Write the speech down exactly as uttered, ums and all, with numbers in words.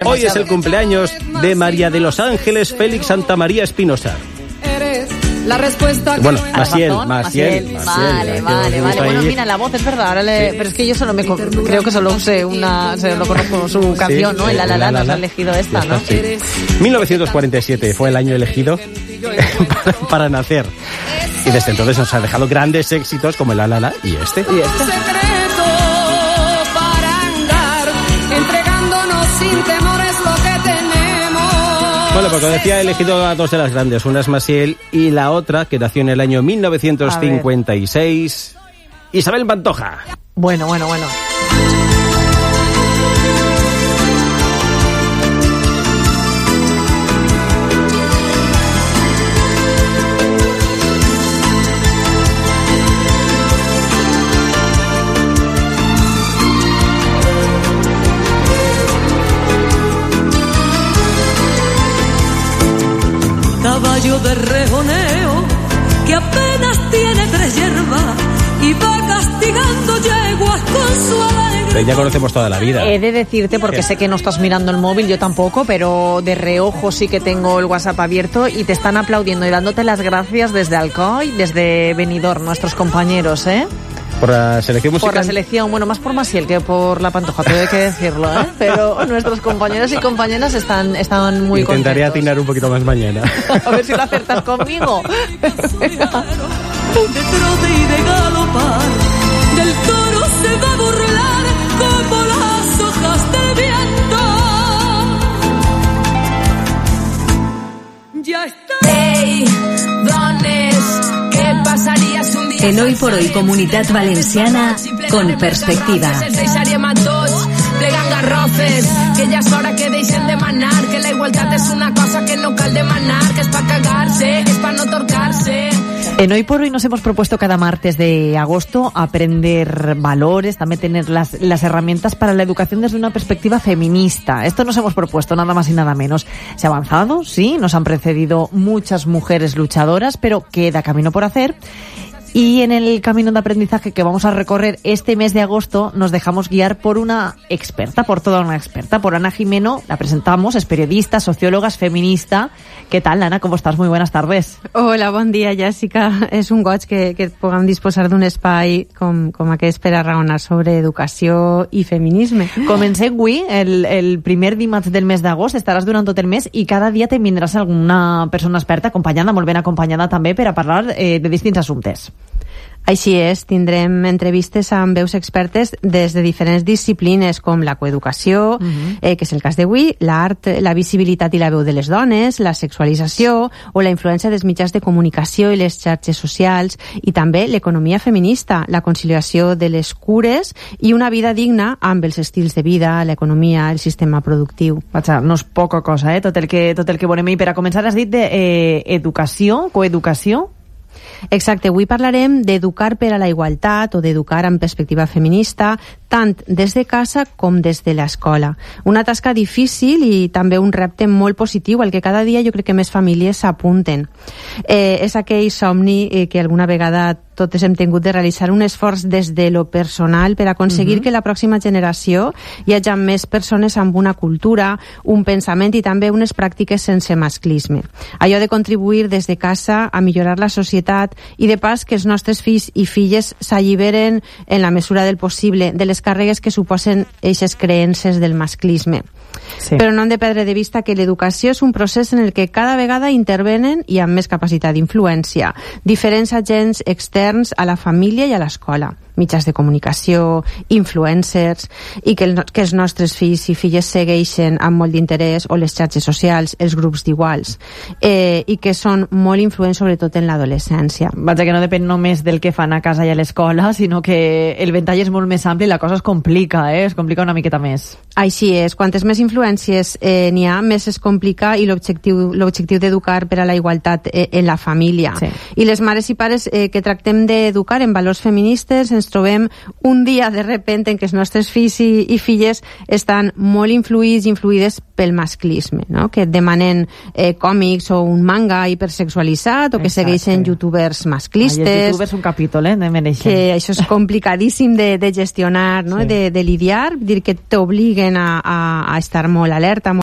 Hoy es el cumpleaños de María de los Ángeles Félix Santa María Espinosa. La respuesta que... Bueno, Maciel, Maciel, Maciel, Maciel. Vale, vale, vale. Bueno, mira, la voz es verdad. Ahora le... sí. Pero es que yo solo me... Creo que solo sé una... Solo conozco su canción, sí, ¿no? El La La La nos ha elegido esta, ¿no? Sí. mil novecientos cuarenta y siete fue el año elegido para, para nacer. Y desde entonces nos ha dejado grandes éxitos como el La La La y este. Y este. Secreto para andar entregándonos sin temores lo que tenemos. Bueno, porque decía, he elegido a dos de las grandes. Una es Maciel y la otra, que nació en el año mil novecientos cincuenta y seis, Isabel Pantoja. Bueno, bueno, bueno. Caballo de rejoneo que apenas tiene tres hierbas y va castigando yeguas con su alegre. Ya conocemos toda la vida. He de decirte, porque ¿qué? Sé que no estás mirando el móvil, yo tampoco, pero de reojo sí que tengo el WhatsApp abierto y te están aplaudiendo y dándote las gracias desde Alcoy, desde Benidorm, nuestros compañeros, ¿eh? Por la selección musical. Por la selección, bueno, más por Maciel que por la Pantoja, tengo que decirlo, ¿eh? Pero nuestros compañeros y compañeras están, están muy contentos. Intentaré atinar un poquito más mañana. A ver si lo acertas conmigo. De trote y de galopar, del toro se va a burlar como las hojas del viento. Ya está. Hey, dones, ¿qué pasaría si un día... En Hoy por Hoy Comunitat Valenciana con perspectiva. Plegant garrofes, que ja és hora que deixen de manar, que la igualtat és una cosa que no cal demanar, que és pa cagarse, és pa no torcarse. En Hoy por Hoy nos hemos propuesto cada martes de agosto aprender valores, también tener las, las herramientas para la educación desde una perspectiva feminista. Esto nos hemos propuesto, nada más y nada menos. Se ha avanzado, sí, nos han precedido muchas mujeres luchadoras, pero queda camino por hacer. Y en el camino de aprendizaje que vamos a recorrer este mes de agosto nos dejamos guiar por una experta, por toda una experta, por Ana Jimeno. La presentamos, es periodista, socióloga, es feminista. ¿Qué tal, Ana? ¿Cómo estás? Muy buenas tardes. Hola, bon dia, Jessica. És un goig que, que puguem disposar d'un espai com, com aquest per a raonar sobre educació i feminisme. Comencem avui, el, el primer dimarts del mes d'agost, estaràs durant tot el mes i cada dia te vindràs alguna persona experta, acompanyada, molt ben acompanyada també, per a parlar eh, de distints assumptes. Així és, tindrem entrevistes amb veus expertes des de diferents disciplines com la coeducació, uh-huh. eh, que és el cas d'avui, l'art, la visibilitat i la veu de les dones, la sexualització o la influència dels mitjans de comunicació i les xarxes socials, i també l'economia feminista, la conciliació de les cures i una vida digna amb els estils de vida, l'economia, el sistema productiu. Vaja, no és poca cosa, eh? Tot el que, tot el que volem. I per a començar has dit d'educació, eh, coeducació? Exacte, avui parlarem d'educar per a la igualtat o d'educar en perspectiva feminista, tant des de casa com des de l'escola. Una tasca difícil i també un repte molt positiu al que cada dia jo crec que més famílies s'apunten. Eh, és aquell somni eh, que alguna vegada totes hem tingut de realitzar un esforç des de lo personal per aconseguir uh-huh. que la pròxima generació hi hagi més persones amb una cultura, un pensament i també unes pràctiques sense masclisme. Allò de contribuir des de casa a millorar la societat i de pas que els nostres fills i filles s'alliberen en la mesura del possible de les càrregues que suposen eixes creences del masclisme. Sí. Però no hem de perdre de vista que l'educació és un procés en el que cada vegada intervenen i amb més capacitat d'influència diferents agents externs a la família i a l'escola, mitjans de comunicació, influencers, i que, el, que els nostres fills i filles segueixen amb molt d'interès, o les xarxes socials, els grups d'iguals, eh, i que són molt influents sobretot en l'adolescència. Vaja, que no depèn només del que fan a casa i a l'escola, sinó que el ventall és molt més ampli i la cosa es complica, eh? Es complica una miqueta més. Així és, quantes més influències eh, n'hi ha, més es complica, i l'objectiu l'objectiu d'educar per a la igualtat eh, en la família. Sí. I les mares i pares eh, que tractem d'educar en valors feministes ens trobem un dia de repente en què els nostres fills i, i filles estan molt influïts i influïdes pel masclisme, no? Que demanen eh, còmics o un manga hipersexualitzat, o que Exacte. Segueixen youtubers masclistes. Ai, els youtubers un capítol, eh? De mereixen. Que això és complicadíssim de, de gestionar, no? Sí. De, de lidiar, dir que t'obliguen a, a, a estar molt alerta,